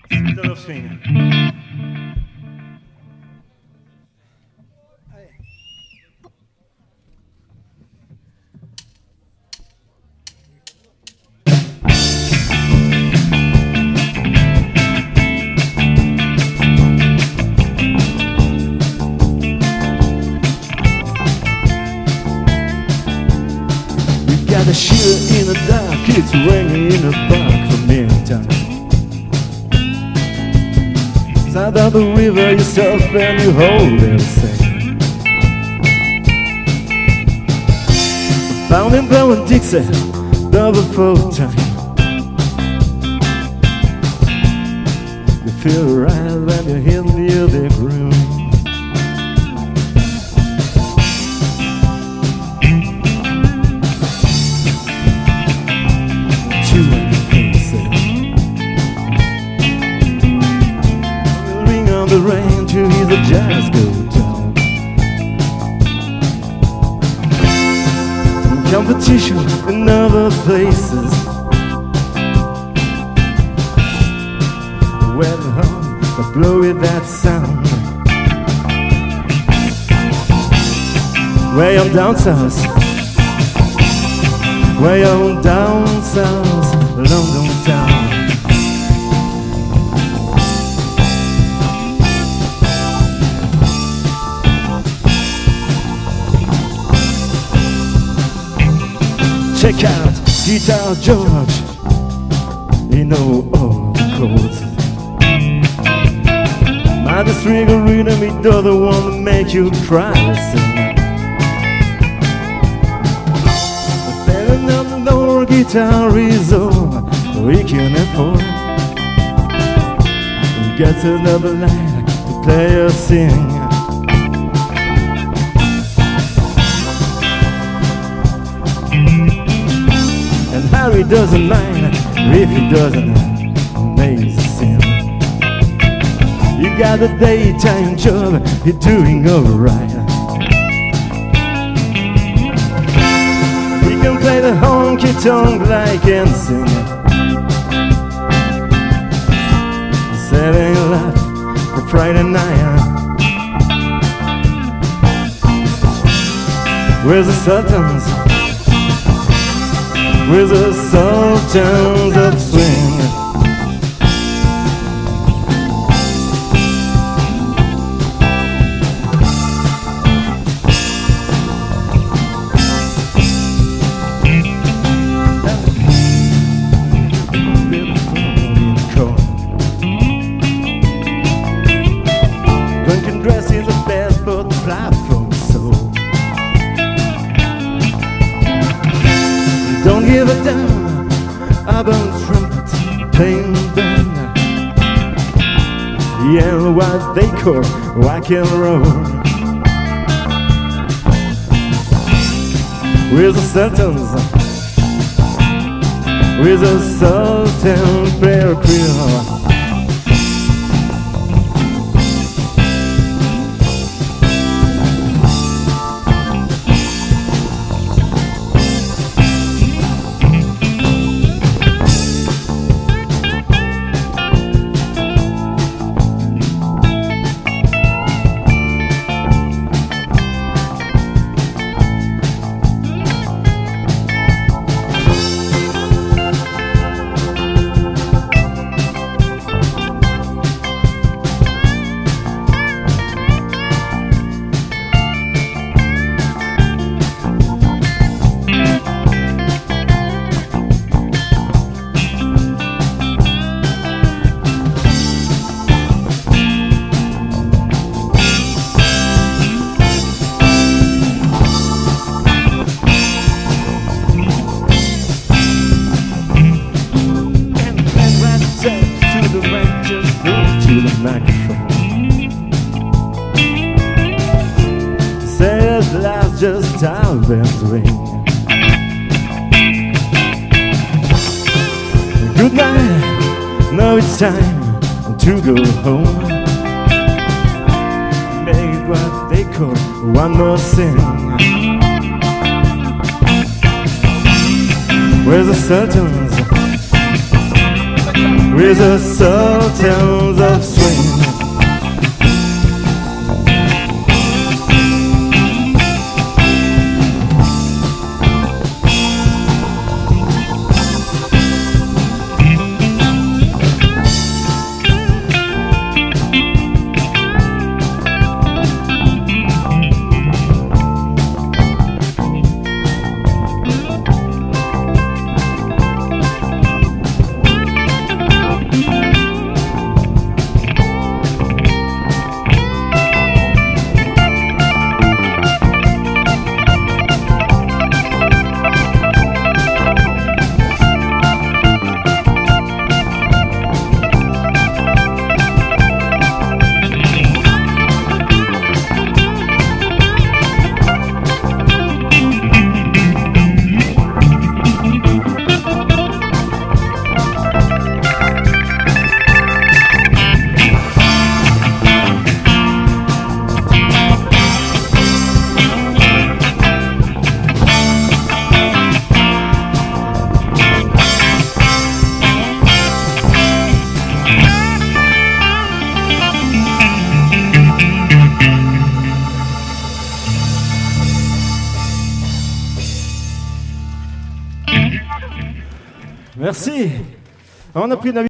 Sweet of swing. Got a shiver in the dark, it's ringing in the park for midnight. Side of the river, yourself and you hold everything. Bound and blowing Dixie, double full time. You feel right when you hit near the groove. The rain to hear the jazz go down. Competition in other places. When home, I blow with that sound. Way on down south, way on down south, London town. Check out Guitar George, you know all the chords. Mind the string of rhythm, it doesn't want to make you cry. But telling them no guitar is all we can afford. We got another line to play or sing. And Harry doesn't mind if he doesn't amaze the sin. You got a daytime job, you're doing alright. He can play the honky tonk like and sing. Setting life for Friday night. Where's the Sultans? With the sultans of swing. Drunken dress is the best, but the platform so. Don't give a damn about trumpet playing band. Yeah, what they call rock and roll. With the Sultans, with the Sultan player crew. To the microphone. Says last just how bells ring. Good night, now it's time to go home. Make what they call one more thing. Where's the Sultans? with the sultans of swing. Merci. On a pris une